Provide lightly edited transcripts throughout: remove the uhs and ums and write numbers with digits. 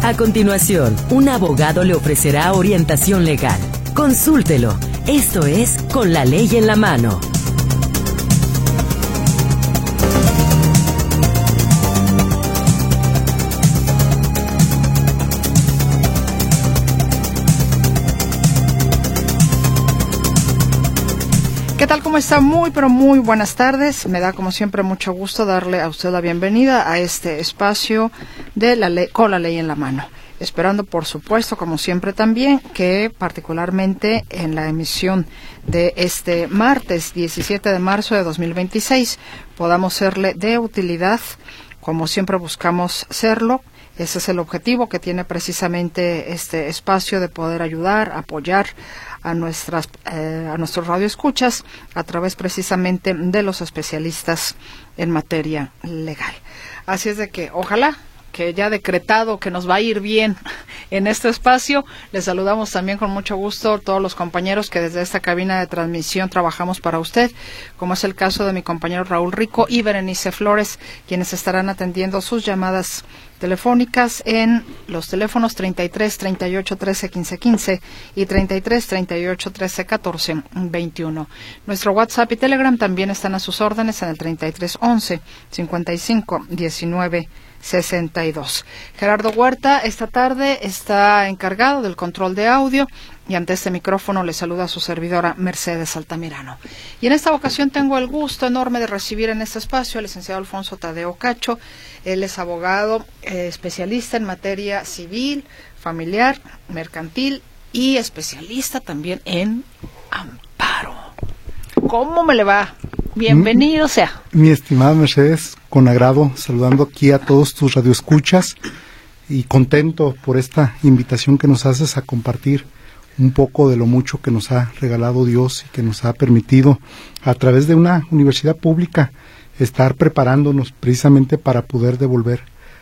A continuación, un abogado le ofrecerá orientación legal. Consúltelo. Esto es Con la Ley en la Mano. ¿Qué tal? ¿Cómo está? Muy, pero muy buenas tardes. Me da, como siempre, mucho gusto darle a usted la bienvenida a este espacio de la ley, Con la Ley en la Mano. Esperando, por supuesto, como siempre también, que particularmente en la emisión de este martes 17 de marzo de 2026 podamos serle de utilidad, como siempre buscamos serlo. Ese es el objetivo que tiene precisamente este espacio, de poder ayudar, apoyar a nuestros radioescuchas a través precisamente de los especialistas en materia legal. Así es de que ojalá que ya decretado que nos va a ir bien en este espacio. Les saludamos también con mucho gusto a todos los compañeros que desde esta cabina de transmisión trabajamos para usted, como es el caso de mi compañero Raúl Rico y Berenice Flores, quienes estarán atendiendo sus llamadas telefónicas en los teléfonos 33 38 13 15 15 y 33 38 13 14 21. Nuestro WhatsApp y Telegram también están a sus órdenes en el 33 11 55 19 62. Gerardo Huerta esta tarde está encargado del control de audio y ante este micrófono le saluda a su servidora Mercedes Altamirano. Y en esta ocasión tengo el gusto enorme de recibir en este espacio al licenciado Alfonso Tadeo Cacho. Él es abogado especialista en materia civil, familiar, mercantil y especialista también en amparo. ¿Cómo me le va? Bienvenido sea. Mi estimada Mercedes, con agrado, saludando aquí a todos tus radioescuchas y contento por esta invitación que nos haces a compartir un poco de lo mucho que nos ha regalado Dios y que nos ha permitido a través de una universidad pública estar preparándonos precisamente para poder devolver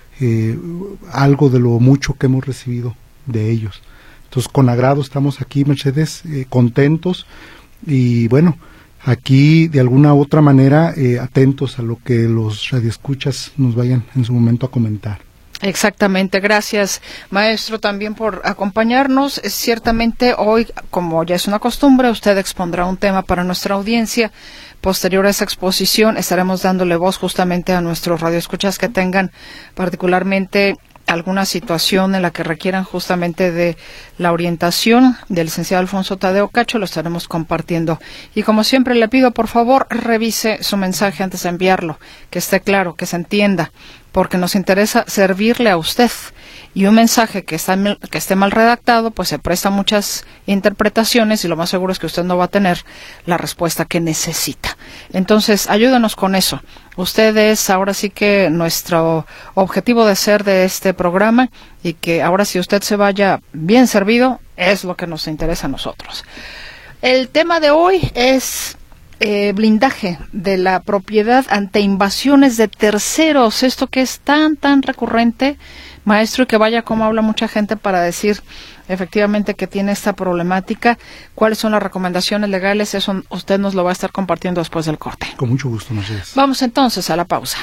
algo de lo mucho que hemos recibido de ellos. Entonces, con agrado estamos aquí, Mercedes, contentos y bueno, aquí de alguna u otra manera atentos a lo que los radioescuchas nos vayan en su momento a comentar. Exactamente, gracias maestro también por acompañarnos. Ciertamente hoy, como ya es una costumbre, usted expondrá un tema para nuestra audiencia. Posterior a esa exposición estaremos dándole voz justamente a nuestros radioescuchas que tengan particularmente alguna situación en la que requieran justamente de la orientación del licenciado Alfonso Tadeo Cacho. Lo estaremos compartiendo. Y como siempre le pido, por favor, revise su mensaje antes de enviarlo, que esté claro, que se entienda, porque nos interesa servirle a usted. Y un mensaje que esté mal redactado, pues se presta a muchas interpretaciones y lo más seguro es que usted no va a tener la respuesta que necesita. Entonces, ayúdenos con eso. Usted es ahora sí que nuestro objetivo de ser de este programa y que ahora si usted se vaya bien servido, es lo que nos interesa a nosotros. El tema de hoy es blindaje de la propiedad ante invasiones de terceros. Esto que es tan recurrente, maestro, y que vaya como habla mucha gente para decir efectivamente que tiene esta problemática. ¿Cuáles son las recomendaciones legales? Eso usted nos lo va a estar compartiendo después del corte. Con mucho gusto, Mercedes. Vamos entonces a la pausa.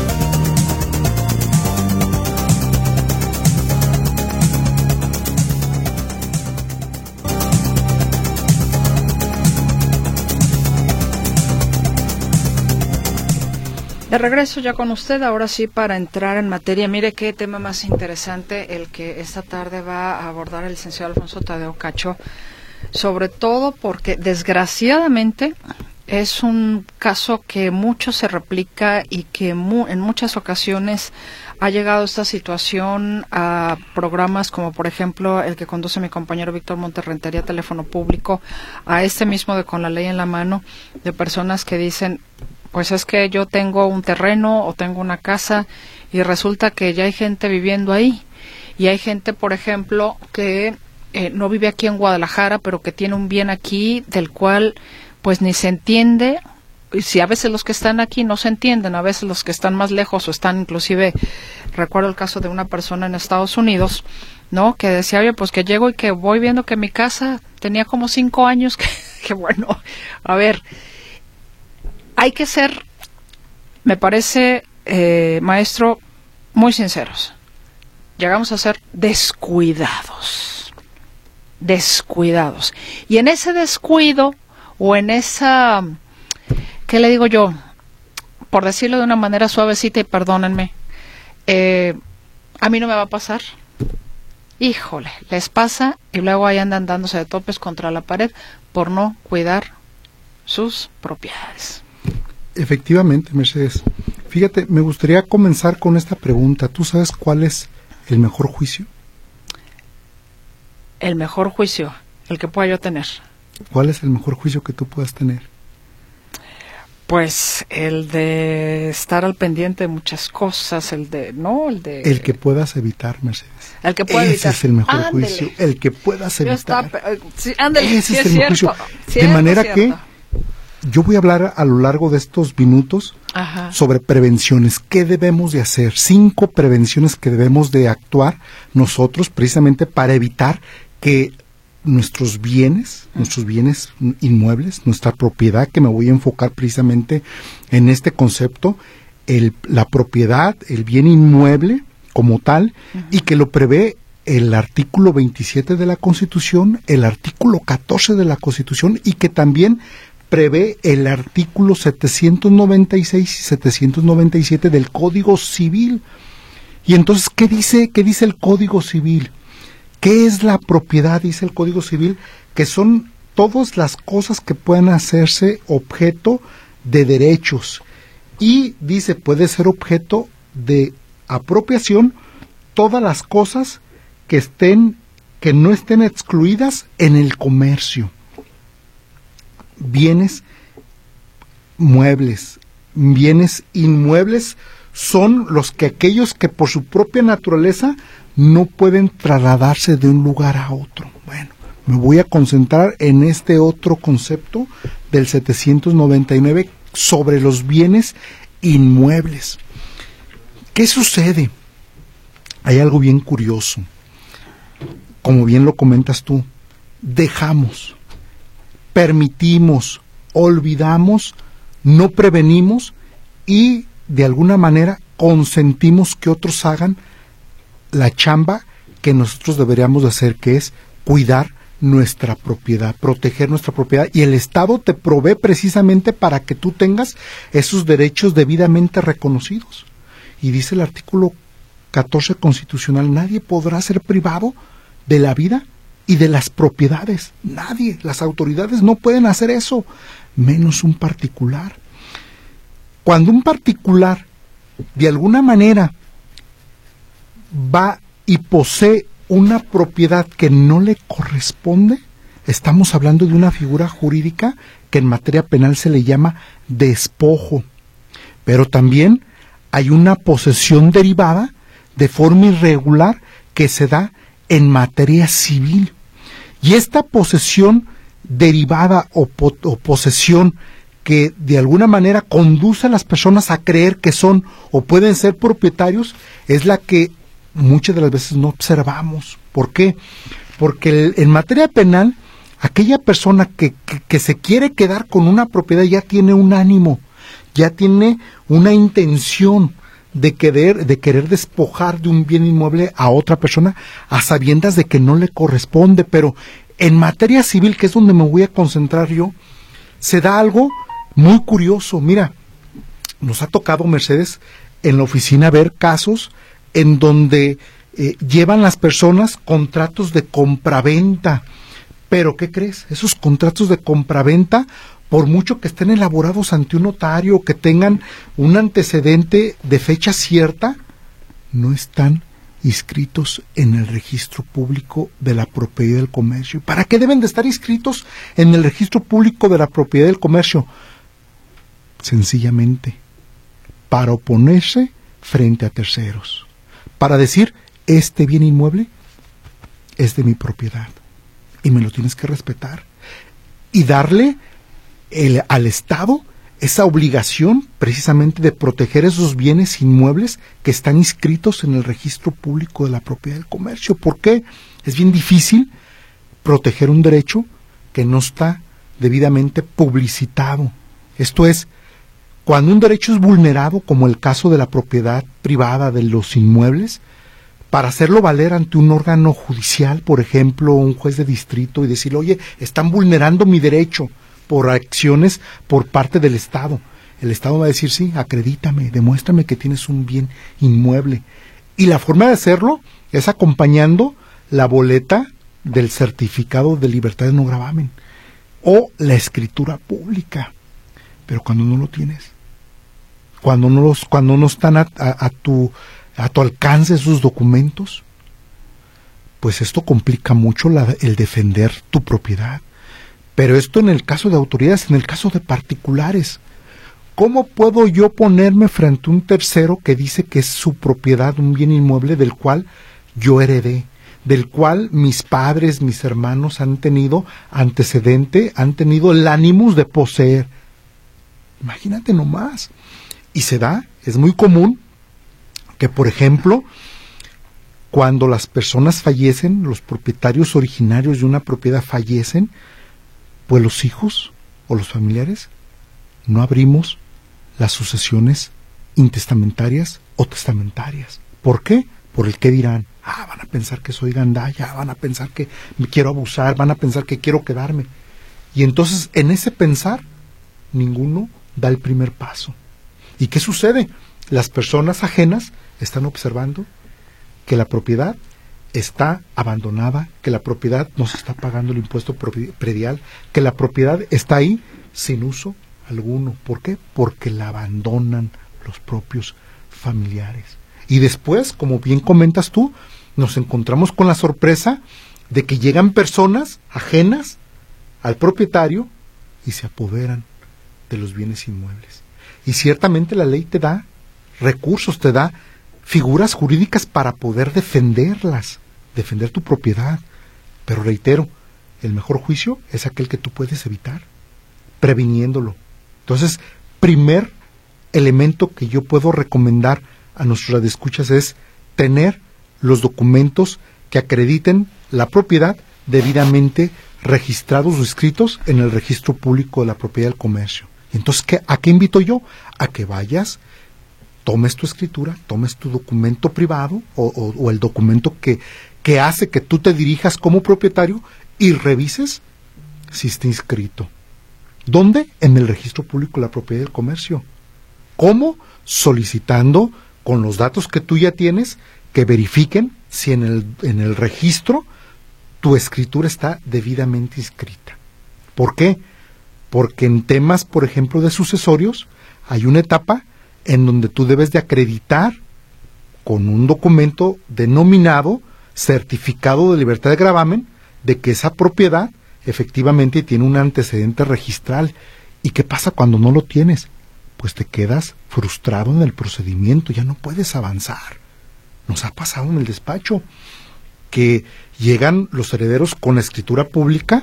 De regreso ya con usted, ahora sí para entrar en materia. Mire qué tema más interesante el que esta tarde va a abordar el licenciado Alfonso Tadeo Cacho, sobre todo porque desgraciadamente es un caso que mucho se replica y que en muchas ocasiones ha llegado esta situación a programas como por ejemplo el que conduce mi compañero Víctor Monterrentería, Teléfono Público, a este mismo de Con la Ley en la Mano, de personas que dicen: pues es que yo tengo un terreno o tengo una casa y resulta que ya hay gente viviendo ahí. Y hay gente, por ejemplo, que no vive aquí en Guadalajara, pero que tiene un bien aquí del cual pues ni se entiende. Y si a veces los que están aquí no se entienden, a veces los que están más lejos o están inclusive, recuerdo el caso de una persona en Estados Unidos, ¿no? Que decía: oye, pues que llego y que voy viendo que mi casa tenía como 5 años, que bueno, a ver, hay que ser, me parece, maestro, muy sinceros. llegamos a ser descuidados. Descuidados. Y en ese descuido, o en esa, ¿qué le digo yo? Por decirlo de una manera suavecita, y perdónenme, a mí no me va a pasar. Híjole, les pasa y luego ahí andan dándose de topes contra la pared por no cuidar sus propiedades. Efectivamente, Mercedes. Fíjate, me gustaría comenzar con esta pregunta. ¿Tú sabes cuál es el mejor juicio? El mejor juicio, el que pueda yo tener. ¿Cuál es el mejor juicio que tú puedas tener? Pues el de estar al pendiente de muchas cosas, el El que puedas evitar, Mercedes. El que pueda evitar. Ese es el mejor juicio, el que puedas evitar. Ese es el mejor juicio. De manera que yo voy a hablar a lo largo de estos minutos sobre prevenciones. ¿Qué debemos de hacer? 5 prevenciones que debemos de actuar nosotros precisamente para evitar que nuestros bienes inmuebles, nuestra propiedad, que me voy a enfocar precisamente en este concepto, la propiedad, el bien inmueble como tal, y que lo prevé el artículo 27 de la Constitución, el artículo 14 de la Constitución, y que también prevé el artículo 796 y 797 del Código Civil. Y entonces, ¿qué dice el Código Civil? ¿Qué es la propiedad? Dice el Código Civil que son todas las cosas que puedan hacerse objeto de derechos. Y dice, puede ser objeto de apropiación todas las cosas que no estén excluidas en el comercio. Bienes muebles, bienes inmuebles son aquellos que por su propia naturaleza no pueden trasladarse de un lugar a otro. Bueno, me voy a concentrar en este otro concepto del 799 sobre los bienes inmuebles. ¿Qué sucede? Hay algo bien curioso. Como bien lo comentas tú, dejamos, permitimos, olvidamos, no prevenimos y de alguna manera consentimos que otros hagan la chamba que nosotros deberíamos de hacer, que es cuidar nuestra propiedad, proteger nuestra propiedad, y el Estado te provee precisamente para que tú tengas esos derechos debidamente reconocidos. Y dice el artículo 14 constitucional, nadie podrá ser privado de la vida y de las propiedades. Nadie, las autoridades no pueden hacer eso, menos un particular. Cuando un particular de alguna manera va y posee una propiedad que no le corresponde, estamos hablando de una figura jurídica que en materia penal se le llama despojo. Pero también hay una posesión derivada de forma irregular que se da en materia civil. Y esta posesión derivada o posesión que de alguna manera conduce a las personas a creer que son o pueden ser propietarios es la que muchas de las veces no observamos. ¿Por qué? Porque en materia penal, aquella persona que se quiere quedar con una propiedad ya tiene un ánimo, ya tiene una intención de querer despojar de un bien inmueble a otra persona a sabiendas de que no le corresponde. Pero en materia civil, que es donde me voy a concentrar yo, se da algo muy curioso. Mira, nos ha tocado, Mercedes, en la oficina ver casos en donde llevan las personas contratos de compraventa. Pero, ¿qué crees? Esos contratos de compraventa, por mucho que estén elaborados ante un notario, que tengan un antecedente de fecha cierta, no están inscritos en el registro público de la propiedad del comercio. ¿Para qué deben de estar inscritos en el registro público de la propiedad del comercio? Sencillamente, para oponerse frente a terceros, para decir, este bien inmueble es de mi propiedad y me lo tienes que respetar, y darle al Estado esa obligación precisamente de proteger esos bienes inmuebles que están inscritos en el registro público de la propiedad del comercio. ¿Por qué? Es bien difícil proteger un derecho que no está debidamente publicitado. Esto es, cuando un derecho es vulnerado, como el caso de la propiedad privada de los inmuebles, para hacerlo valer ante un órgano judicial, por ejemplo, un juez de distrito, y decirle, oye, están vulnerando mi derecho por acciones por parte del Estado. El Estado va a decir, sí, acredítame, demuéstrame que tienes un bien inmueble. Y la forma de hacerlo es acompañando la boleta del certificado de libertad de no gravamen o la escritura pública. Pero cuando no lo tienes, cuando no están a tu alcance esos documentos, pues esto complica mucho el defender tu propiedad. Pero esto en el caso de autoridades, en el caso de particulares, ¿cómo puedo yo ponerme frente a un tercero que dice que es su propiedad, un bien inmueble del cual yo heredé, del cual mis padres, mis hermanos han tenido antecedente, han tenido el ánimos de poseer? Imagínate nomás. Y se da, es muy común que, por ejemplo, cuando las personas fallecen, los propietarios originarios de una propiedad fallecen, pues los hijos o los familiares no abrimos las sucesiones intestamentarias o testamentarias. ¿Por qué? Por el qué dirán. Van a pensar que soy gandalla, van a pensar que me quiero abusar, van a pensar que quiero quedarme. Y entonces, en ese pensar, ninguno da el primer paso. ¿Y qué sucede? Las personas ajenas están observando que la propiedad está abandonada, que la propiedad no se está pagando el impuesto predial, que la propiedad está ahí sin uso alguno. ¿Por qué? Porque la abandonan los propios familiares. Y después, como bien comentas tú, nos encontramos con la sorpresa de que llegan personas ajenas al propietario y se apoderan de los bienes inmuebles. Y ciertamente la ley te da recursos, te da figuras jurídicas para poder defenderlas, defender tu propiedad. Pero reitero, el mejor juicio es aquel que tú puedes evitar, previniéndolo. Entonces, primer elemento que yo puedo recomendar a nuestros radioescuchas es tener los documentos que acrediten la propiedad debidamente registrados o inscritos en el registro público de la propiedad del comercio. Entonces, ¿a qué invito yo? A que vayas, tomes tu escritura, tomes tu documento privado o el documento que hace que tú te dirijas como propietario y revises si está inscrito. ¿Dónde? En el registro público de la propiedad del comercio. ¿Cómo? Solicitando con los datos que tú ya tienes que verifiquen si en el registro tu escritura está debidamente inscrita. ¿Por qué? Porque en temas, por ejemplo, de sucesorios, hay una etapa en donde tú debes de acreditar con un documento denominado certificado de libertad de gravamen de que esa propiedad efectivamente tiene un antecedente registral. ¿Y qué pasa cuando no lo tienes? Pues te quedas frustrado en el procedimiento, ya no puedes avanzar. Nos ha pasado en el despacho que llegan los herederos con la escritura pública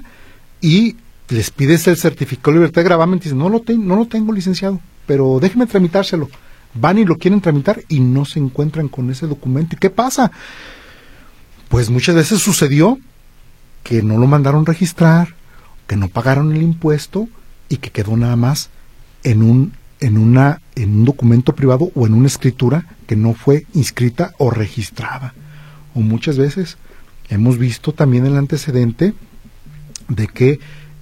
y les pides el certificado de libertad de gravamen y dicen, no lo tengo, licenciado, pero déjeme tramitárselo. Van y lo quieren tramitar y no se encuentran con ese documento. ¿Y qué pasa? Pues muchas veces sucedió que no lo mandaron registrar, que no pagaron el impuesto y que quedó nada más en un documento privado o en una escritura que no fue inscrita o registrada. O muchas veces hemos visto también el antecedente de que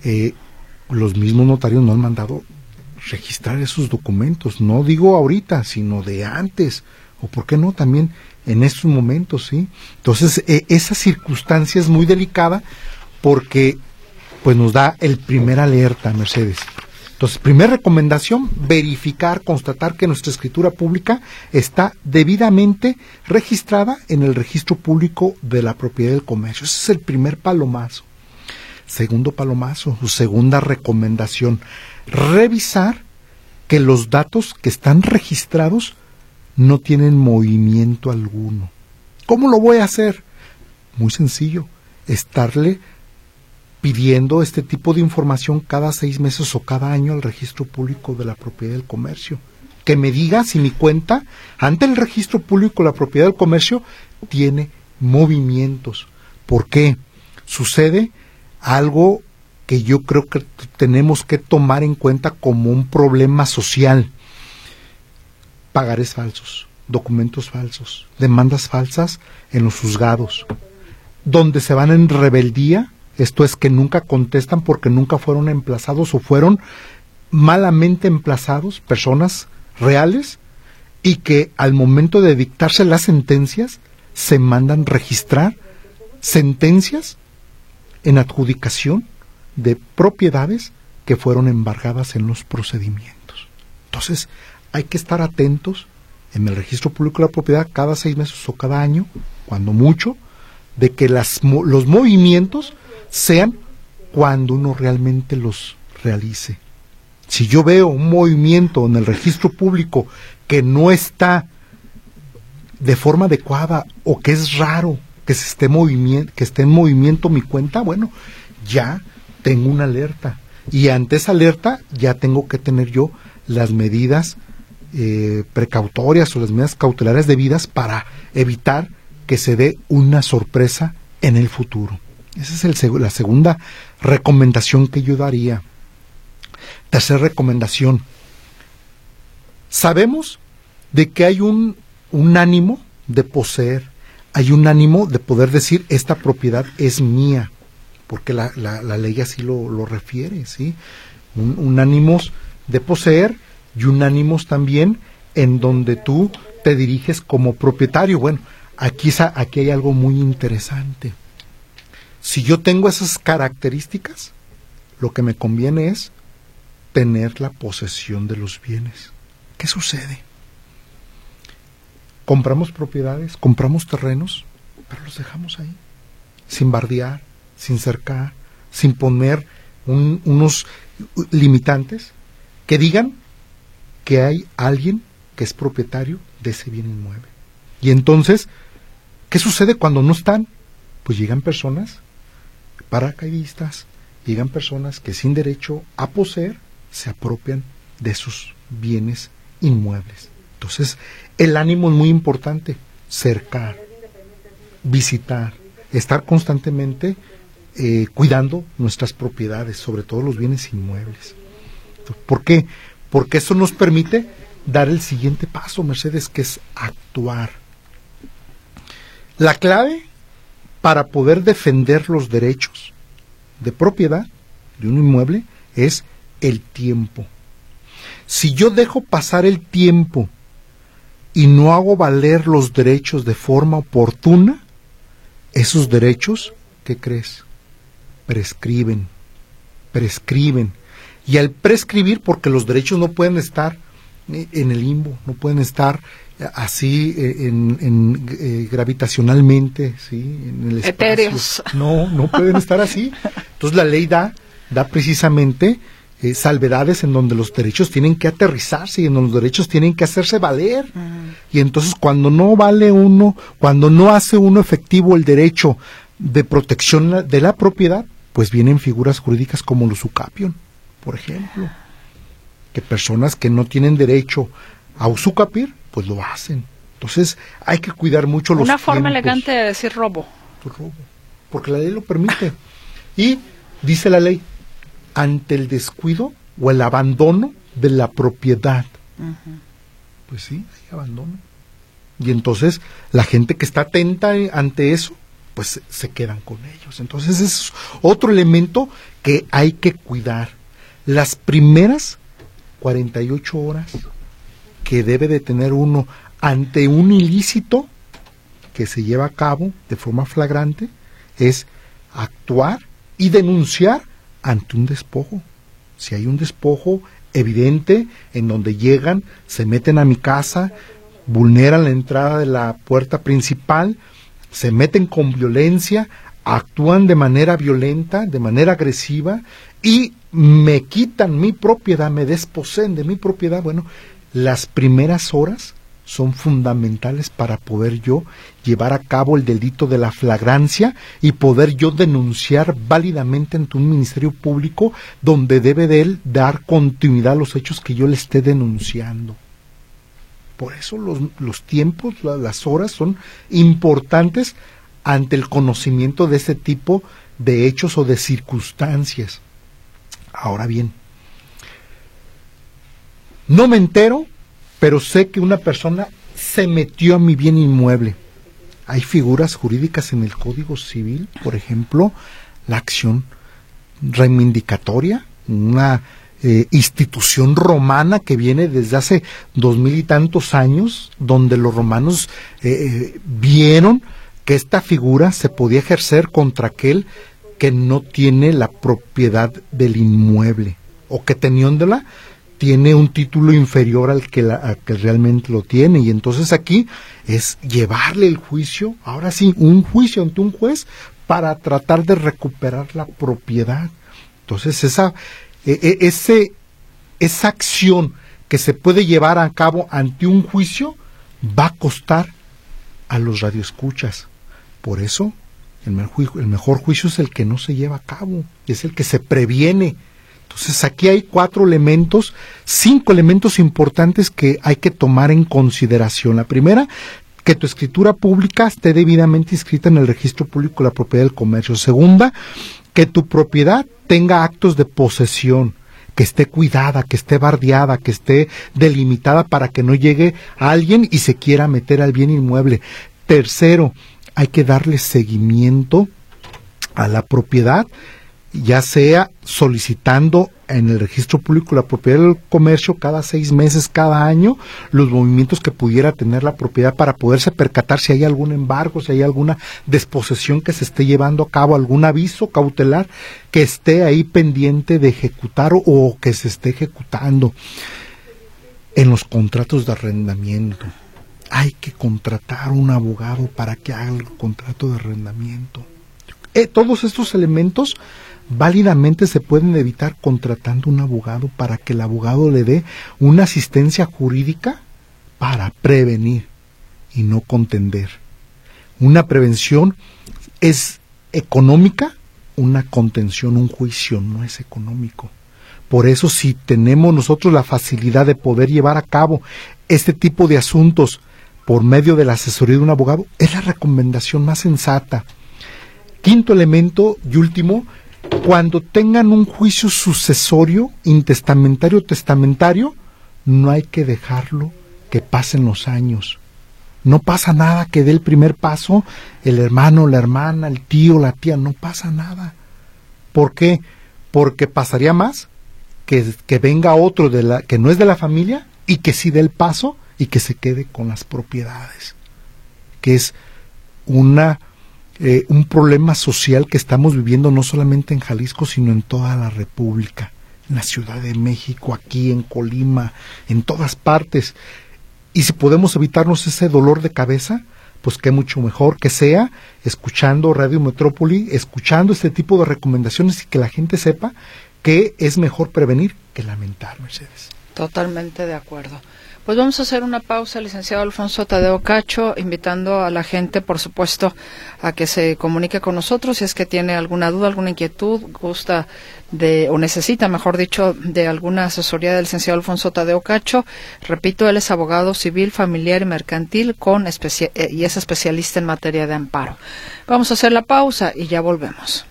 los mismos notarios no han mandado registrar esos documentos, no digo ahorita, sino de antes, o por qué no también en estos momentos, ¿sí? Entonces, esa circunstancia es muy delicada porque pues nos da el primer alerta, Mercedes. Entonces, primera recomendación, verificar, constatar que nuestra escritura pública está debidamente registrada en el registro público de la propiedad del comercio. Ese es el primer palomazo. Segundo palomazo, segunda recomendación, revisar que los datos que están registrados no tienen movimiento alguno. ¿Cómo lo voy a hacer? Muy sencillo, estarle pidiendo este tipo de información cada 6 meses o cada año al registro público de la propiedad del comercio. Que me diga si mi cuenta ante el registro público de la propiedad del comercio tiene movimientos. ¿Por qué? Sucede algo que yo creo que tenemos que tomar en cuenta como un problema social. Pagares falsos. documentos falsos, demandas falsas en los juzgados, donde se van en rebeldía, esto es que nunca contestan porque nunca fueron emplazados o fueron malamente emplazados, personas reales, y que al momento de dictarse las sentencias se mandan registrar sentencias en adjudicación de propiedades que fueron embargadas en los procedimientos. Entonces, hay que estar atentos en el registro público de la propiedad cada 6 meses o cada año, cuando mucho, de que los movimientos sean cuando uno realmente los realice. Si yo veo un movimiento en el registro público que no está de forma adecuada o que es raro que esté en movimiento mi cuenta, bueno, ya tengo una alerta, y ante esa alerta ya tengo que tener yo las medidas precautorias o las medidas cautelares debidas para evitar que se dé una sorpresa en el futuro. Esa es la segunda recomendación que yo daría. Tercera recomendación. Sabemos de que hay un ánimo de poseer, hay un ánimo de poder decir esta propiedad es mía, porque la ley así lo refiere, ¿sí? Un ánimo de poseer y un ánimo también en donde tú te diriges como propietario. Bueno, aquí hay algo muy interesante. Si yo tengo esas características, lo que me conviene es tener la posesión de los bienes. ¿Qué sucede? Compramos propiedades, compramos terrenos, pero los dejamos ahí, sin bardear, sin cercar, sin poner unos limitantes que digan que hay alguien que es propietario de ese bien inmueble. Y entonces, ¿qué sucede cuando no están? Pues llegan personas paracaidistas, llegan personas que sin derecho a poseer se apropian de sus bienes inmuebles. Entonces, el ánimo es muy importante, cercar, visitar, estar constantemente cuidando nuestras propiedades, sobre todo los bienes inmuebles. ¿Por qué? Porque eso nos permite dar el siguiente paso, Mercedes, que es actuar. La clave para poder defender los derechos de propiedad de un inmueble es el tiempo. Si yo dejo pasar el tiempo y no hago valer los derechos de forma oportuna, esos derechos, ¿qué crees? Prescriben. Y al prescribir, porque los derechos no pueden estar en el limbo, no pueden estar así gravitacionalmente, ¿sí? En el espacio. Etéreos. No pueden estar así. Entonces la ley da precisamente salvedades en donde los derechos tienen que aterrizarse y en donde los derechos tienen que hacerse valer. Y entonces cuando no hace uno efectivo el derecho de protección de la propiedad, pues vienen figuras jurídicas como el usucapión, por ejemplo, que personas que no tienen derecho a usucapir, pues lo hacen. Entonces hay que cuidar mucho los tiempos. Una forma elegante de decir robo. Robo, porque la ley lo permite. Y dice la ley, ante el descuido o el abandono de la propiedad. Pues sí, hay abandono. Y entonces la gente que está atenta ante eso, pues se quedan con ellos. Entonces es otro elemento que hay que cuidar. Las primeras 48 horas que debe de tener uno ante un ilícito que se lleva a cabo de forma flagrante es actuar y denunciar ante un despojo. Si hay un despojo evidente en donde llegan, se meten a mi casa, vulneran la entrada de la puerta principal, se meten con violencia, actúan de manera violenta, de manera agresiva y me quitan mi propiedad, me desposeen de mi propiedad, bueno, las primeras horas son fundamentales para poder yo llevar a cabo el delito de la flagrancia y poder yo denunciar válidamente ante un ministerio público donde debe de él dar continuidad a los hechos que yo le esté denunciando. Por eso los tiempos, las horas son importantes ante el conocimiento de este tipo de hechos o de circunstancias. Ahora bien, no me entero, pero sé que una persona se metió a mi bien inmueble? Hay figuras jurídicas en el Código Civil, por ejemplo, la acción reivindicatoria, una institución romana que viene desde hace 2000 y tantos años, donde los romanos vieron que esta figura se podía ejercer contra aquel que no tiene la propiedad del inmueble, o que teniéndola tiene un título inferior al que realmente lo tiene. Y entonces aquí es llevarle el juicio, ahora sí, un juicio ante un juez para tratar de recuperar la propiedad. Entonces esa acción que se puede llevar a cabo ante un juicio va a costar a los radioescuchas. Por eso el mejor juicio es el que no se lleva a cabo, es el que se previene. Entonces aquí hay 5 elementos importantes que hay que tomar en consideración. La primera, que tu escritura pública esté debidamente inscrita en el registro público de la propiedad del comercio. Segunda, que tu propiedad tenga actos de posesión, que esté cuidada, que esté bardeada, que esté delimitada para que no llegue a alguien y se quiera meter al bien inmueble. Tercero, hay que darle seguimiento a la propiedad, ya sea solicitando en el registro público de la propiedad del comercio cada 6 meses, cada año, los movimientos que pudiera tener la propiedad para poderse percatar si hay algún embargo, si hay alguna desposesión que se esté llevando a cabo, algún aviso cautelar que esté ahí pendiente de ejecutar o que se esté ejecutando. En los contratos de arrendamiento, hay que contratar un abogado para que haga el contrato de arrendamiento. Todos estos elementos válidamente se pueden evitar contratando un abogado para que el abogado le dé una asistencia jurídica para prevenir y no contender. Una prevención es económica, una contención, un juicio no es económico. Por eso, si tenemos nosotros la facilidad de poder llevar a cabo este tipo de asuntos por medio de la asesoría de un abogado, es la recomendación más sensata. Quinto elemento y último, cuando tengan un juicio sucesorio, intestamentario o testamentario, no hay que dejarlo que pasen los años. No pasa nada que dé el primer paso el hermano, la hermana, el tío, la tía, no pasa nada. ¿Por qué? Porque pasaría más que venga otro que no es de la familia y que sí dé el paso y que se quede con las propiedades, que es un problema social que estamos viviendo no solamente en Jalisco, sino en toda la República, en la Ciudad de México, aquí en Colima, en todas partes. Y si podemos evitarnos ese dolor de cabeza, pues qué mucho mejor que sea escuchando Radio Metrópoli, escuchando este tipo de recomendaciones y que la gente sepa que es mejor prevenir que lamentar, Mercedes. Totalmente de acuerdo. Pues vamos a hacer una pausa, licenciado Alfonso Tadeo Cacho, invitando a la gente, por supuesto, a que se comunique con nosotros si es que tiene alguna duda, alguna inquietud, gusta o necesita, mejor dicho, de alguna asesoría del licenciado Alfonso Tadeo Cacho. Repito, él es abogado civil, familiar y mercantil y es especialista en materia de amparo. Vamos a hacer la pausa y ya volvemos.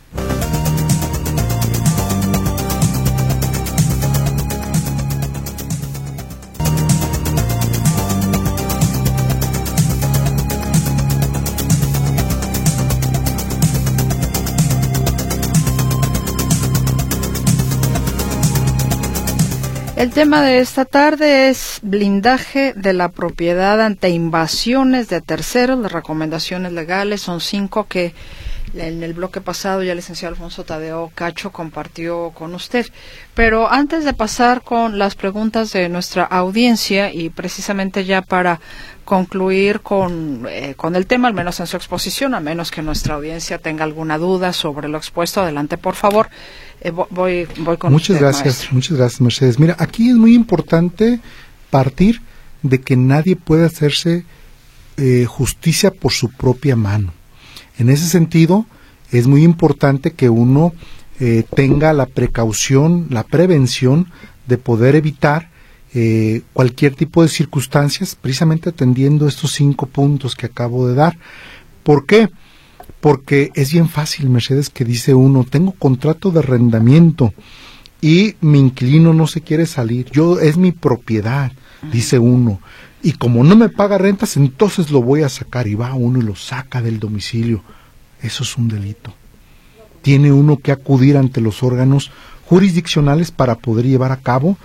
El tema de esta tarde es blindaje de la propiedad ante invasiones de terceros. Las recomendaciones legales son 5 que en el bloque pasado ya el licenciado Alfonso Tadeo Cacho compartió con usted. Pero antes de pasar con las preguntas de nuestra audiencia y precisamente ya para concluir con el tema, al menos en su exposición, a menos que nuestra audiencia tenga alguna duda sobre lo expuesto, adelante por favor. Voy con muchas usted, gracias, maestro. Muchas gracias, Mercedes. Mira, aquí es muy importante partir de que nadie puede hacerse justicia por su propia mano. En ese sentido, es muy importante que uno tenga la precaución, la prevención de poder evitar cualquier tipo de circunstancias, precisamente atendiendo estos 5 puntos que acabo de dar. ¿Por qué? Porque es bien fácil, Mercedes, que dice uno, tengo contrato de arrendamiento y mi inquilino no se quiere salir, es mi propiedad, dice uno. y como no me paga rentas, entonces lo voy a sacar, y va uno y lo saca del domicilio. Eso es un delito. Tiene uno que acudir ante los órganos jurisdiccionales para poder llevar a cabo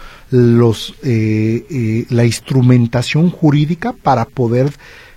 la instrumentación jurídica para poder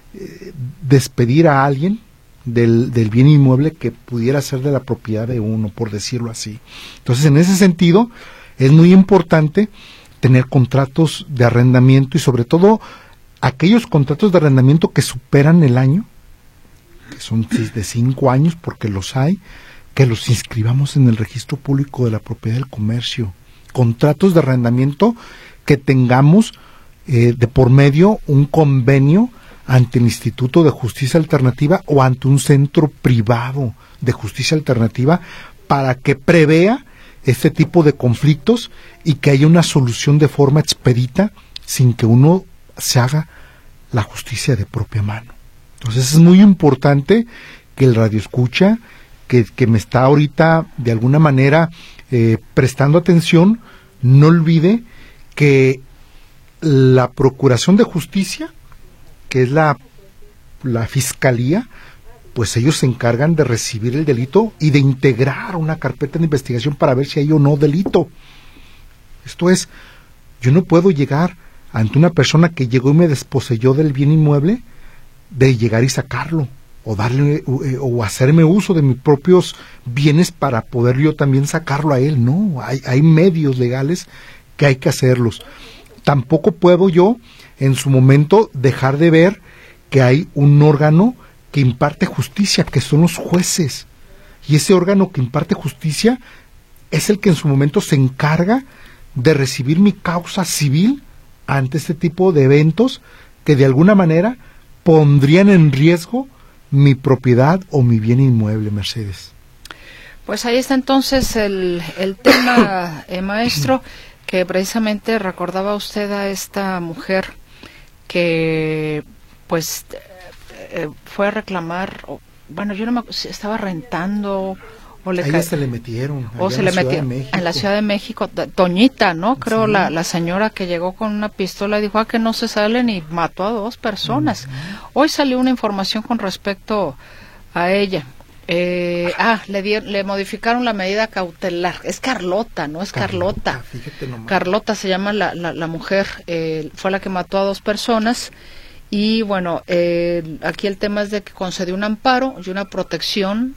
despedir a alguien del bien inmueble que pudiera ser de la propiedad de uno, por decirlo así. Entonces, en ese sentido, es muy importante tener contratos de arrendamiento, y sobre todo aquellos contratos de arrendamiento que superan el año, que son de 5 años, porque los hay, que los inscribamos en el registro público de la propiedad del comercio. Contratos de arrendamiento que tengamos de por medio un convenio ante el Instituto de Justicia Alternativa o ante un centro privado de justicia alternativa, para que prevea este tipo de conflictos y que haya una solución de forma expedita sin que uno se haga la justicia de propia mano. Entonces es muy importante que el radioescucha que me está ahorita de alguna manera prestando atención no olvide que la Procuración de Justicia, que es la Fiscalía, pues ellos se encargan de recibir el delito y de integrar una carpeta de investigación para ver si hay o no delito. Esto es, yo no puedo llegar ante una persona que llegó y me desposeyó del bien inmueble, de llegar y sacarlo, o darle o hacerme uso de mis propios bienes para poder yo también sacarlo a él. No, hay medios legales que hay que hacerlos. Tampoco puedo yo en su momento dejar de ver que hay un órgano que imparte justicia, que son los jueces, y ese órgano que imparte justicia es el que en su momento se encarga de recibir mi causa civil ante este tipo de eventos que de alguna manera pondrían en riesgo mi propiedad o mi bien inmueble, Mercedes. Pues ahí está entonces el tema, maestro, que precisamente recordaba usted a esta mujer que pues fue a reclamar, bueno, yo no me estaba rentando o le a se le metieron o se le metió en la Ciudad de México, Toñita, ¿no? Creo sí. la señora que llegó con una pistola y dijo que no se salen, y mató a 2 personas. Hoy salió una información con respecto a ella. Le modificaron la medida cautelar. Es Carlota, ¿no? Es Carlota. Fíjate nomás. Carlota se llama la mujer, fue la que mató a 2 personas. Y bueno, aquí el tema es de que concedió un amparo y una protección,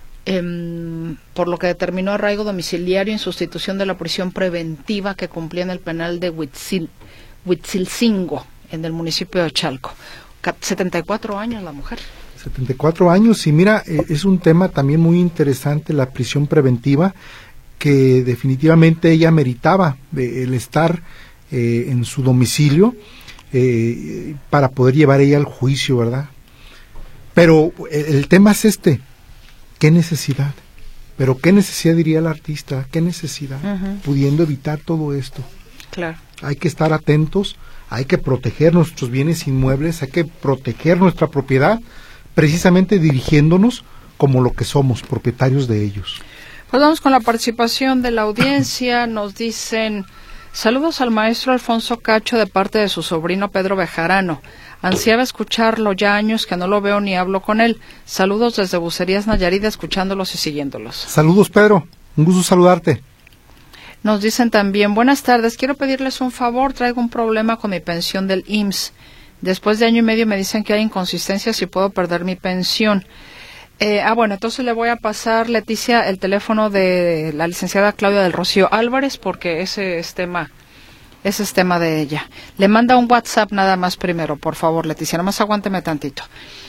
por lo que determinó arraigo domiciliario en sustitución de la prisión preventiva que cumplía en el penal de Huitzilcingo, en el municipio de Chalco. 74 años la mujer. 74 años, y mira, es un tema también muy interesante, la prisión preventiva, que definitivamente ella meritaba el estar en su domicilio para poder llevar ella al juicio, ¿verdad? Pero el tema es ¿qué necesidad? Pero ¿qué necesidad diría el artista? ¿Qué necesidad? Pudiendo evitar todo esto. Claro. Hay que estar atentos, hay que proteger nuestros bienes inmuebles, hay que proteger nuestra propiedad, precisamente dirigiéndonos como lo que somos, propietarios de ellos. Pues vamos con la participación de la audiencia. Nos dicen: saludos al maestro Alfonso Cacho de parte de su sobrino Pedro Bejarano. Ansiaba escucharlo, ya años que no lo veo ni hablo con él. Saludos desde Bucerías Nayarit, escuchándolos y siguiéndolos. Saludos, Pedro, un gusto saludarte. Nos dicen también: buenas tardes, quiero pedirles un favor, traigo un problema con mi pensión del IMSS. Después de 1 año y medio me dicen que hay inconsistencias y puedo perder mi pensión. Bueno, entonces le voy a pasar, Leticia, el teléfono de la licenciada Claudia del Rocío Álvarez, porque ese es tema de ella. Le manda un WhatsApp nada más primero, por favor, Leticia, nada más aguánteme tantito.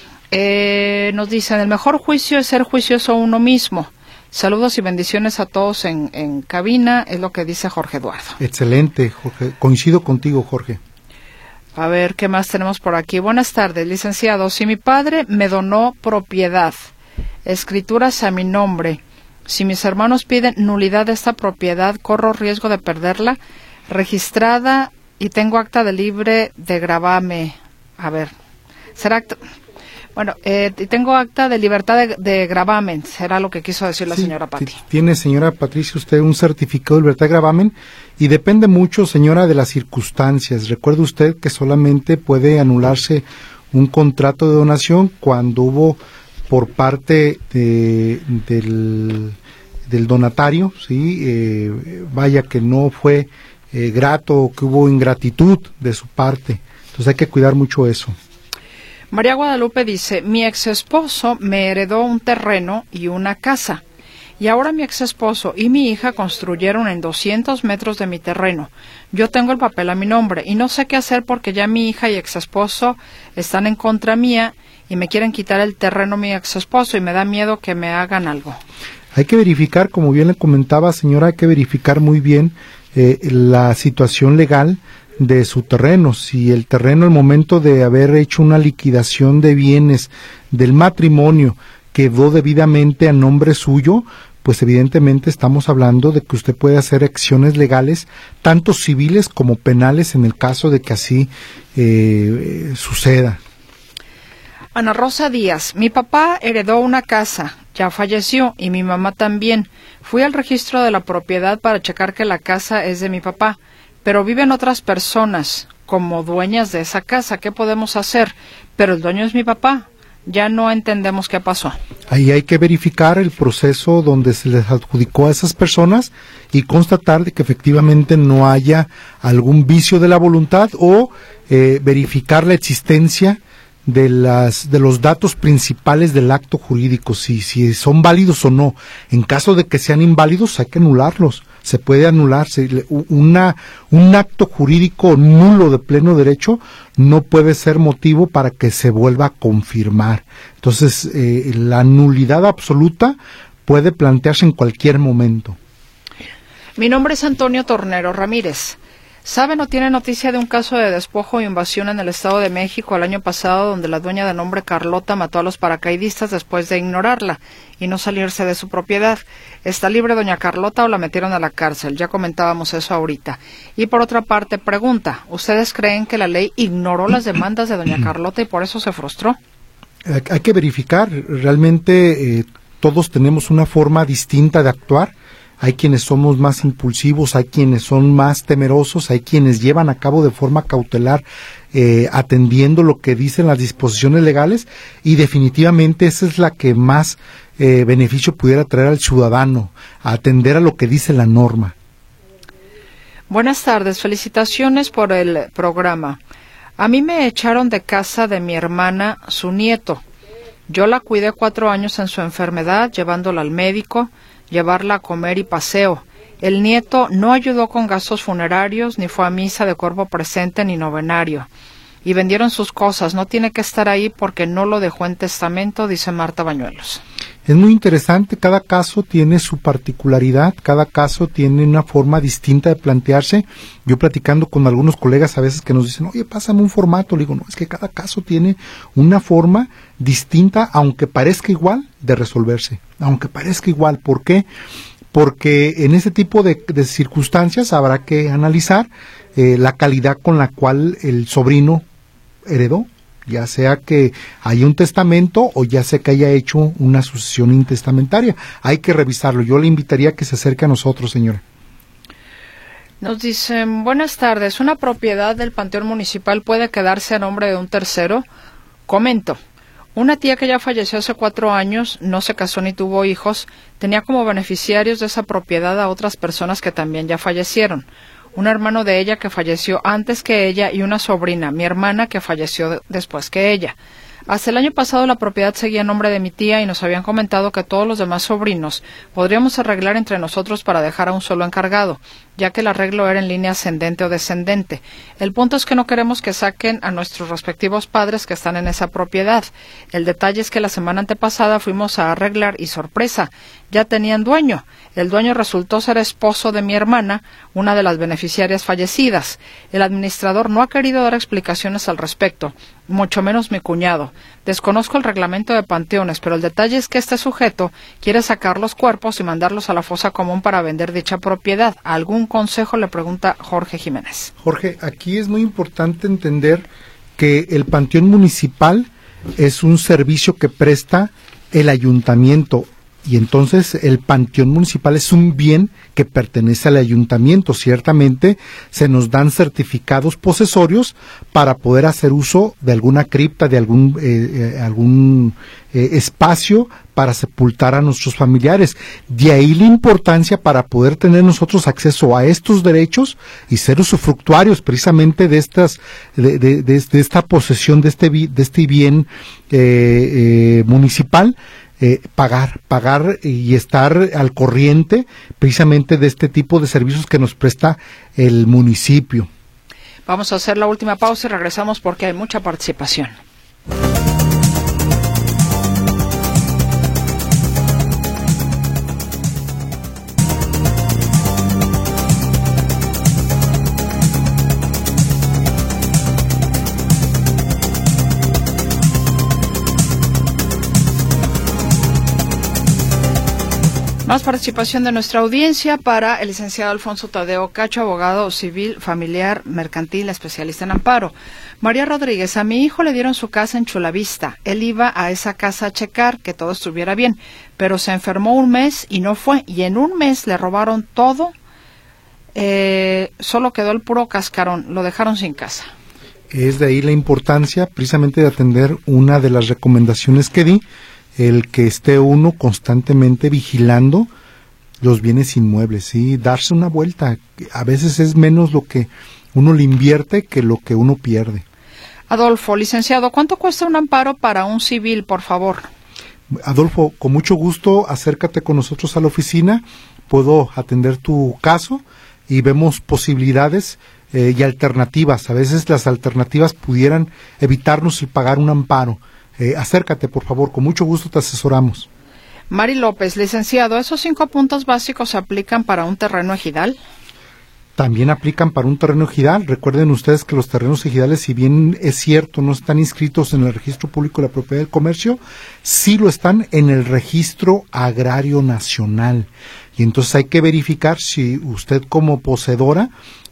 Nos dicen: el mejor juicio es ser juicioso uno mismo. Saludos y bendiciones a todos en cabina, es lo que dice Jorge Eduardo. Excelente, Jorge, coincido contigo, Jorge. A ver, ¿qué más tenemos por aquí? Buenas tardes, licenciado. Si mi padre me donó propiedad, escrituras a mi nombre, si mis hermanos piden nulidad de esta propiedad, ¿corro riesgo de perderla? Registrada y tengo acta de libre de gravame. A ver, ¿será acta? Bueno, tengo acta de libertad de gravamen, será lo que quiso decir la señora Pati. Tiene, señora Patricia, usted un certificado de libertad de gravamen y depende mucho, señora, de las circunstancias. Recuerde usted que solamente puede anularse un contrato de donación cuando hubo por parte del donatario, ¿sí? Vaya que no fue grato, que hubo ingratitud de su parte. Entonces hay que cuidar mucho eso. María Guadalupe dice, mi ex esposo me heredó un terreno y una casa, y ahora mi ex esposo y mi hija construyeron en 200 metros de mi terreno. Yo tengo el papel a mi nombre y no sé qué hacer porque ya mi hija y ex esposo están en contra mía y me quieren quitar el terreno mi ex esposo y me da miedo que me hagan algo. Hay que verificar, como bien le comentaba, señora, hay que verificar muy bien la situación legal de su terreno. Si el terreno, al momento de haber hecho una liquidación de bienes del matrimonio, quedó debidamente a nombre suyo, pues evidentemente estamos hablando de que usted puede hacer acciones legales, tanto civiles como penales, en el caso de que así suceda. Ana Rosa Díaz, mi papá heredó una casa, ya falleció, y mi mamá también. Fui al registro de la propiedad para checar que la casa es de mi papá, pero viven otras personas como dueñas de esa casa. ¿Qué podemos hacer? Pero el dueño es mi papá. Ya no entendemos qué pasó. Ahí hay que verificar el proceso donde se les adjudicó a esas personas y constatar de que efectivamente no haya algún vicio de la voluntad o verificar la existencia de los datos principales del acto jurídico, si son válidos o no. En caso de que sean inválidos, hay que anularlos. Se puede anular. Un acto jurídico nulo de pleno derecho no puede ser motivo para que se vuelva a confirmar. Entonces, la nulidad absoluta puede plantearse en cualquier momento. Mi nombre es Antonio Tornero Ramírez. ¿Saben o tiene noticia de un caso de despojo e invasión en el Estado de México el año pasado, donde la dueña de nombre Carlota mató a los paracaidistas después de ignorarla y no salirse de su propiedad? ¿Está libre doña Carlota o la metieron a la cárcel? Ya comentábamos eso ahorita. Y por otra parte, pregunta, ¿ustedes creen que la ley ignoró las demandas de doña Carlota y por eso se frustró? Hay que verificar, realmente todos tenemos una forma distinta de actuar. Hay quienes somos más impulsivos, hay quienes son más temerosos, hay quienes llevan a cabo de forma cautelar, atendiendo lo que dicen las disposiciones legales, y definitivamente esa es la que más beneficio pudiera traer al ciudadano, a atender a lo que dice la norma. Buenas tardes, felicitaciones por el programa. A mí me echaron de casa de mi hermana, su nieto. Yo la cuidé 4 años en su enfermedad, llevándola al médico, llevarla a comer y paseo. El nieto no ayudó con gastos funerarios, ni fue a misa de cuerpo presente ni novenario. Y vendieron sus cosas. No tiene que estar ahí porque no lo dejó en testamento, dice Marta Bañuelos. Es muy interesante, cada caso tiene su particularidad, cada caso tiene una forma distinta de plantearse. Yo platicando con algunos colegas a veces que nos dicen, oye, pásame un formato, le digo, no, es que cada caso tiene una forma distinta, aunque parezca igual, de resolverse, aunque parezca igual. ¿Por qué? Porque en ese tipo de circunstancias habrá que analizar la calidad con la cual el sobrino heredó, ya sea que haya un testamento o ya sea que haya hecho una sucesión intestamentaria. Hay que revisarlo. Yo le invitaría a que se acerque a nosotros, señora. Nos dicen, buenas tardes, ¿una propiedad del Panteón Municipal puede quedarse a nombre de un tercero? Comento. Una tía que ya falleció hace 4 años, no se casó ni tuvo hijos, tenía como beneficiarios de esa propiedad a otras personas que también ya fallecieron. Un hermano de ella que falleció antes que ella y una sobrina, mi hermana, que falleció después que ella. Hasta el año pasado la propiedad seguía en nombre de mi tía y nos habían comentado que todos los demás sobrinos podríamos arreglar entre nosotros para dejar a un solo encargado, ya que el arreglo era en línea ascendente o descendente. El punto es que no queremos que saquen a nuestros respectivos padres que están en esa propiedad. El detalle es que la semana antepasada fuimos a arreglar y sorpresa, ya tenían dueño. El dueño resultó ser esposo de mi hermana, una de las beneficiarias fallecidas. El administrador no ha querido dar explicaciones al respecto, mucho menos mi cuñado. Desconozco el reglamento de panteones, pero el detalle es que este sujeto quiere sacar los cuerpos y mandarlos a la fosa común para vender dicha propiedad. ¿Algún consejo?, le pregunta Jorge Jiménez. Jorge, aquí es muy importante entender que el Panteón Municipal es un servicio que presta el ayuntamiento. Y entonces el panteón municipal es un bien que pertenece al ayuntamiento. Ciertamente se nos dan certificados posesorios para poder hacer uso de alguna cripta, de algún espacio para sepultar a nuestros familiares. De ahí la importancia para poder tener nosotros acceso a estos derechos y ser usufructuarios precisamente de esta posesión, de este bien municipal. Pagar y estar al corriente precisamente de este tipo de servicios que nos presta el municipio. Vamos a hacer la última pausa y regresamos porque hay mucha participación. Más participación de nuestra audiencia para el licenciado Alfonso Tadeo Cacho, abogado civil, familiar, mercantil, especialista en amparo. María Rodríguez, a mi hijo le dieron su casa en Chulavista. Él iba a esa casa a checar que todo estuviera bien, pero se enfermó un mes y no fue. Y en un mes le robaron todo, solo quedó el puro cascarón, lo dejaron sin casa. Es de ahí la importancia precisamente de atender una de las recomendaciones que di, el que esté uno constantemente vigilando los bienes inmuebles, ¿sí? Darse una vuelta. A veces es menos lo que uno le invierte que lo que uno pierde. Adolfo, licenciado, ¿cuánto cuesta un amparo para un civil, por favor? Adolfo, con mucho gusto, acércate con nosotros a la oficina, puedo atender tu caso y vemos posibilidades y alternativas. A veces las alternativas pudieran evitarnos el pagar un amparo. Acércate, por favor, con mucho gusto te asesoramos. Mari López, licenciado, ¿esos 5 puntos básicos se aplican para un terreno ejidal? También aplican para un terreno ejidal. Recuerden ustedes que los terrenos ejidales, si bien es cierto, no están inscritos en el Registro Público de la Propiedad del Comercio, sí lo están en el Registro Agrario Nacional. Y entonces hay que verificar si usted como poseedora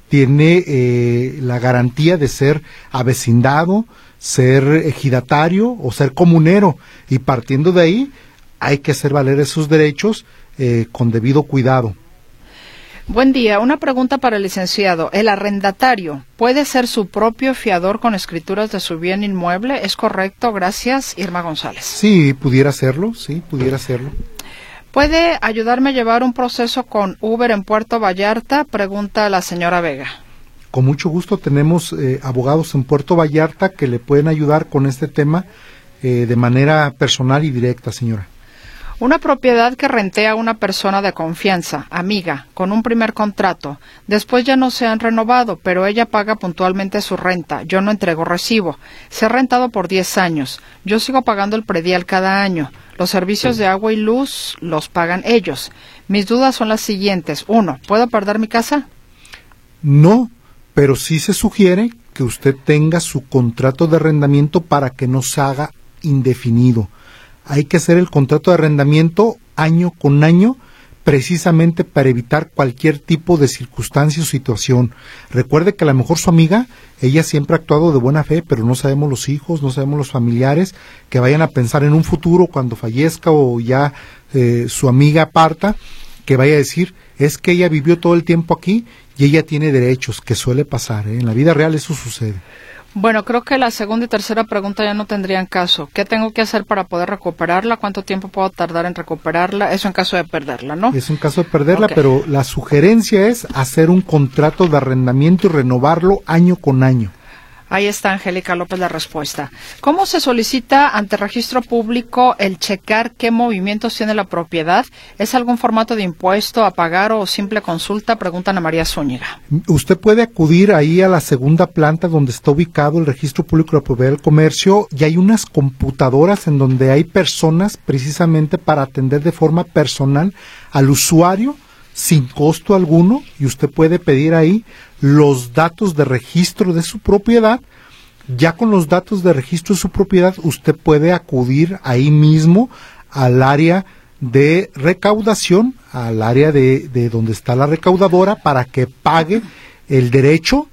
tiene la garantía de ser avecindado, ser ejidatario o ser comunero, y partiendo de ahí hay que hacer valer esos derechos con debido cuidado. Buen día, una pregunta para el licenciado. ¿El arrendatario puede ser su propio fiador con escrituras de su bien inmueble? ¿Es correcto? Gracias, Irma González. Sí, pudiera serlo, sí, pudiera serlo. ¿Puede ayudarme a llevar un proceso con Uber en Puerto Vallarta? Pregunta la señora Vega. Con mucho gusto tenemos abogados en Puerto Vallarta que le pueden ayudar con este tema de manera personal y directa, señora. Una propiedad que renté a una persona de confianza, amiga, con un primer contrato. Después ya no se han renovado, pero ella paga puntualmente su renta. Yo no entrego recibo. Se ha rentado por 10 años. Yo sigo pagando el predial cada año. Los servicios de agua y luz los pagan ellos. Mis dudas son las siguientes. 1, ¿puedo perder mi casa? No, pero sí se sugiere que usted tenga su contrato de arrendamiento para que no se haga indefinido. Hay que hacer el contrato de arrendamiento año con año, precisamente para evitar cualquier tipo de circunstancia o situación. Recuerde que a lo mejor su amiga, ella siempre ha actuado de buena fe, pero no sabemos los hijos, no sabemos los familiares que vayan a pensar en un futuro cuando fallezca o ya su amiga parta, que vaya a decir, es que ella vivió todo el tiempo aquí y ella tiene derechos, que suele pasar, en la vida real eso sucede. Bueno, creo que la segunda y tercera pregunta ya no tendrían caso. ¿Qué tengo que hacer para poder recuperarla? ¿Cuánto tiempo puedo tardar en recuperarla? Eso en caso de perderla, ¿no? Es un caso de perderla, Okay. Pero la sugerencia es hacer un contrato de arrendamiento y renovarlo año con año. Ahí está Angélica López la respuesta. ¿Cómo se solicita ante registro público el checar qué movimientos tiene la propiedad? ¿Es algún formato de impuesto a pagar o simple consulta? Pregunta Ana María Zúñiga. Usted puede acudir ahí a la segunda planta donde está ubicado el Registro Público de la Propiedad del Comercio y hay unas computadoras en donde hay personas precisamente para atender de forma personal al usuario sin costo alguno, y usted puede pedir ahí los datos de registro de su propiedad. Ya con los datos de registro de su propiedad usted puede acudir ahí mismo al área de recaudación, al área de donde está la recaudadora, para que pague el derecho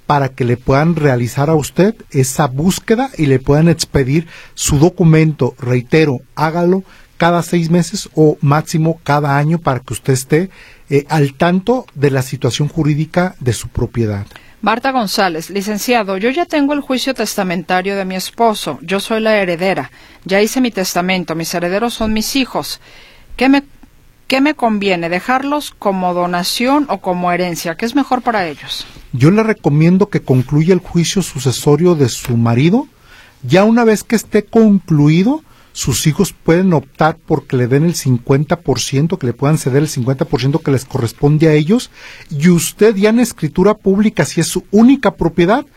para que le puedan realizar a usted esa búsqueda y le puedan expedir su documento. Reitero, hágalo cada 6 meses o máximo cada año para que usted esté al tanto de la situación jurídica de su propiedad. Marta González, licenciado, yo ya tengo el juicio testamentario de mi esposo, yo soy la heredera, ya hice mi testamento, mis herederos son mis hijos. ¿Qué me conviene, dejarlos como donación o como herencia? ¿Qué es mejor para ellos? Yo le recomiendo que concluya el juicio sucesorio de su marido. Ya una vez que esté concluido, sus hijos pueden optar por que le den el 50%, que le puedan ceder el 50% que les corresponde a ellos, y usted ya en escritura pública, si es su única propiedad,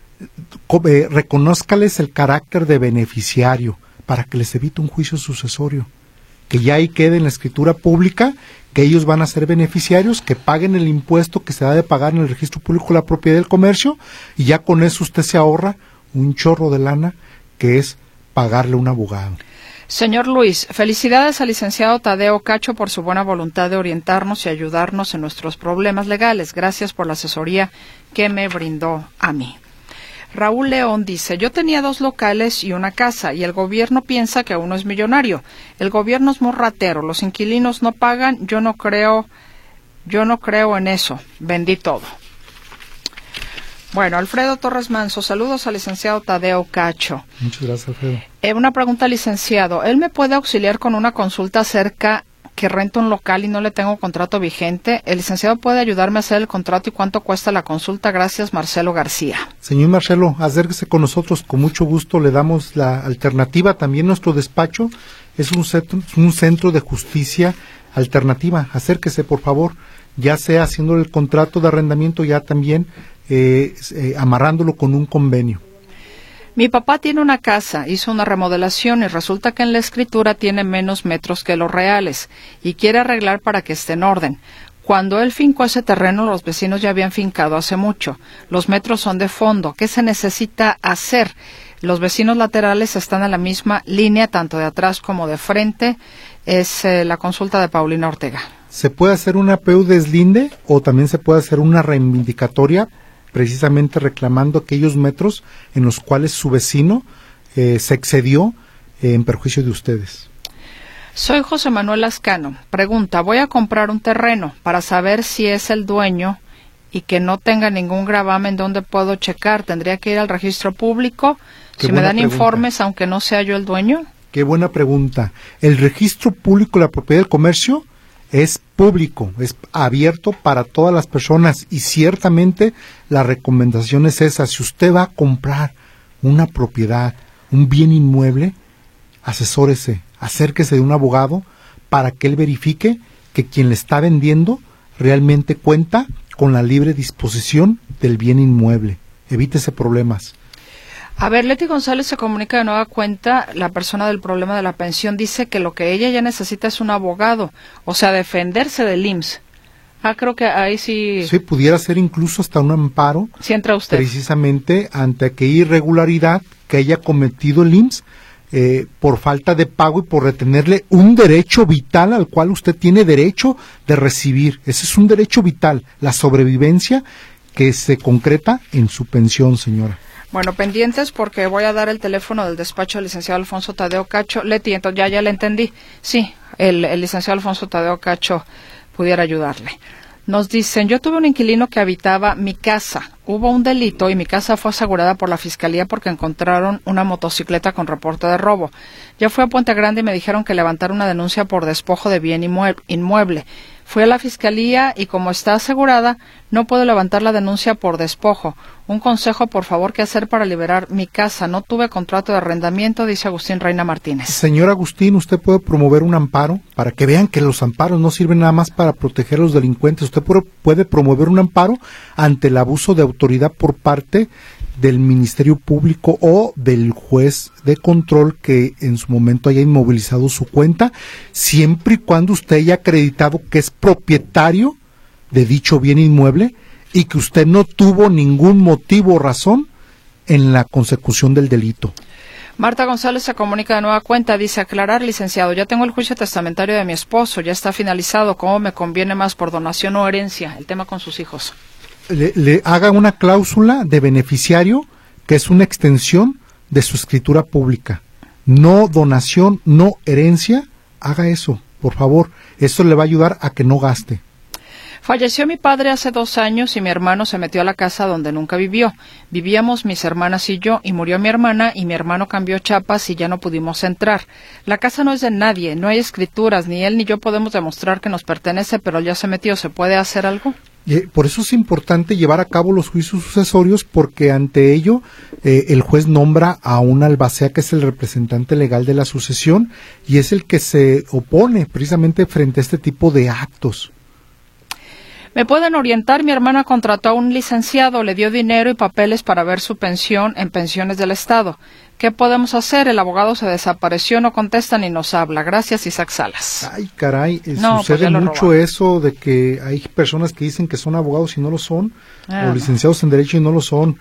reconózcales el carácter de beneficiario para que les evite un juicio sucesorio. Que ya ahí quede en la escritura pública que ellos van a ser beneficiarios, que paguen el impuesto que se ha de pagar en el registro público de la propiedad del comercio, y ya con eso usted se ahorra un chorro de lana, que es pagarle un abogado. Señor Luis, felicidades al licenciado Tadeo Cacho por su buena voluntad de orientarnos y ayudarnos en nuestros problemas legales. Gracias por la asesoría que me brindó a mí. Raúl León dice, yo tenía 2 locales y una casa y el gobierno piensa que uno es millonario. El gobierno es muy ratero, los inquilinos no pagan, yo no creo en eso. Vendí todo. Bueno, Alfredo Torres Manso, saludos al licenciado Tadeo Cacho. Muchas gracias, Alfredo. Una pregunta, licenciado. ¿Él me puede auxiliar con una consulta acerca que rento un local y no le tengo contrato vigente? ¿El licenciado puede ayudarme a hacer el contrato y cuánto cuesta la consulta? Gracias, Marcelo García. Señor Marcelo, acérquese con nosotros, con mucho gusto le damos la alternativa. También nuestro despacho es un centro de justicia alternativa. Acérquese, por favor, ya sea haciendo el contrato de arrendamiento, ya también amarrándolo con un convenio. Mi papá tiene una casa, hizo una remodelación y resulta que en la escritura tiene menos metros que los reales y quiere arreglar para que esté en orden. Cuando él fincó ese terreno, los vecinos ya habían fincado hace mucho. Los metros son de fondo. ¿Qué se necesita hacer? Los vecinos laterales están en la misma línea, tanto de atrás como de frente. Es la consulta de Paulina Ortega. Se puede hacer una APU deslinde o también se puede hacer una reivindicatoria, precisamente reclamando aquellos metros en los cuales su vecino se excedió en perjuicio de ustedes. Soy José Manuel Lascano. Pregunta, voy a comprar un terreno para saber si es el dueño y que no tenga ningún gravamen. ¿Dónde puedo checar? ¿Tendría que ir al registro público? Si me dan informes, aunque no sea yo el dueño. Qué buena pregunta. El registro público de la propiedad del comercio es público, es abierto para todas las personas y ciertamente la recomendación es esa. Si usted va a comprar una propiedad, un bien inmueble, asesórese, acérquese de un abogado para que él verifique que quien le está vendiendo realmente cuenta con la libre disposición del bien inmueble. Evítese problemas. A ver, Leti González se comunica de nueva cuenta. La persona del problema de la pensión dice que lo que ella ya necesita es un abogado, o sea, defenderse del IMSS. Creo que ahí sí... Sí, pudiera ser incluso hasta un amparo. Sí, entra usted. Precisamente ante aquella irregularidad que haya cometido el IMSS por falta de pago y por retenerle un derecho vital al cual usted tiene derecho de recibir. Ese es un derecho vital, la sobrevivencia que se concreta en su pensión, señora. Bueno, pendientes porque voy a dar el teléfono del despacho del licenciado Alfonso Tadeo Cacho. Leti, entonces ya le entendí. Sí, el licenciado Alfonso Tadeo Cacho pudiera ayudarle. Nos dicen, yo tuve un inquilino que habitaba mi casa. Hubo un delito y mi casa fue asegurada por la fiscalía porque encontraron una motocicleta con reporte de robo. Ya fui a Puente Grande y me dijeron que levantar una denuncia por despojo de bien inmueble. Fui a la fiscalía y como está asegurada, no puedo levantar la denuncia por despojo. Un consejo, por favor, ¿qué hacer para liberar mi casa? No tuve contrato de arrendamiento, dice Agustín Reina Martínez. Señor Agustín, usted puede promover un amparo para que vean que los amparos no sirven nada más para proteger a los delincuentes. Usted puede promover un amparo ante el abuso de autoridad por parte del Ministerio Público o del juez de control que en su momento haya inmovilizado su cuenta, siempre y cuando usted haya acreditado que es propietario de dicho bien inmueble y que usted no tuvo ningún motivo o razón en la consecución del delito. Marta González se comunica de nueva cuenta, dice, aclarar, licenciado, ya tengo el juicio testamentario de mi esposo, ya está finalizado, ¿cómo me conviene más, por donación o herencia? El tema con sus hijos. le haga una cláusula de beneficiario que es una extensión de su escritura pública. No donación, no herencia, haga eso, por favor. Eso le va a ayudar a que no gaste. Falleció mi padre hace 2 años y mi hermano se metió a la casa donde nunca vivió. Vivíamos mis hermanas y yo, y murió mi hermana y mi hermano cambió chapas y ya no pudimos entrar. La casa no es de nadie, no hay escrituras, ni él ni yo podemos demostrar que nos pertenece, pero él ya se metió. ¿Se puede hacer algo? Por eso es importante llevar a cabo los juicios sucesorios, porque ante ello el juez nombra a un albacea que es el representante legal de la sucesión y es el que se opone precisamente frente a este tipo de actos. ¿Me pueden orientar? Mi hermana contrató a un licenciado, le dio dinero y papeles para ver su pensión en pensiones del Estado. ¿Qué podemos hacer? El abogado se desapareció, no contesta ni nos habla. Gracias, Isaac Salas. Ay, caray, No, sucede pues mucho eso de que hay personas que dicen que son abogados y no lo son, o licenciados en Derecho y no lo son.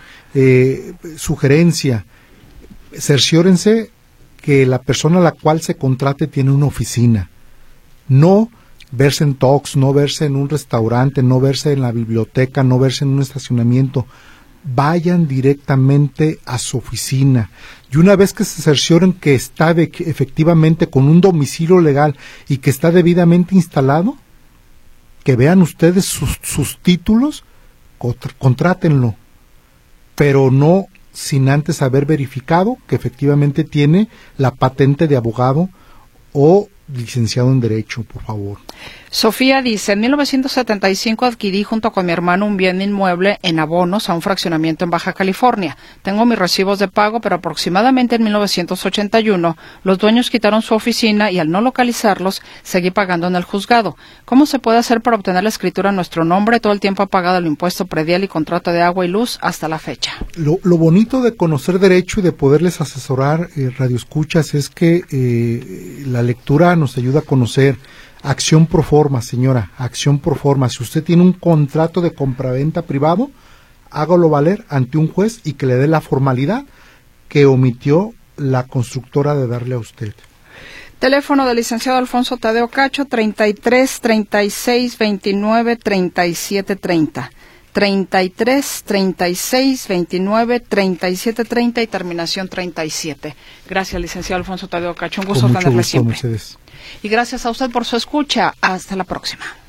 Sugerencia, cerciórense que la persona a la cual se contrate tiene una oficina. No verse en talks, no verse en un restaurante, no verse en la biblioteca, no verse en un estacionamiento. Vayan directamente a su oficina. Y una vez que se cercioren que está efectivamente con un domicilio legal y que está debidamente instalado, que vean ustedes sus títulos, contrátenlo. Pero no sin antes haber verificado que efectivamente tiene la patente de abogado o licenciado en Derecho, por favor. Sofía dice, en 1975 adquirí junto con mi hermano un bien inmueble en abonos a un fraccionamiento en Baja California. Tengo mis recibos de pago, pero aproximadamente en 1981 los dueños quitaron su oficina y al no localizarlos seguí pagando en el juzgado. ¿Cómo se puede hacer para obtener la escritura en nuestro nombre? Todo el tiempo ha pagado el impuesto predial y contrato de agua y luz hasta la fecha. Lo bonito de conocer Derecho y de poderles asesorar, radioescuchas, es que la lectura nos ayuda a conocer. Acción pro forma, señora, acción pro forma. Si usted tiene un contrato de compraventa privado, hágalo valer ante un juez y que le dé la formalidad que omitió la constructora de darle a usted. Teléfono del licenciado Alfonso Tadeo Cacho, 33 36 29 37 30. 33 36 29 37 30 y terminación 37. Gracias, licenciado Alfonso Tadeo Cacho. Un gusto tenerle siempre. Mercedes. Y gracias a usted por su escucha. Hasta la próxima.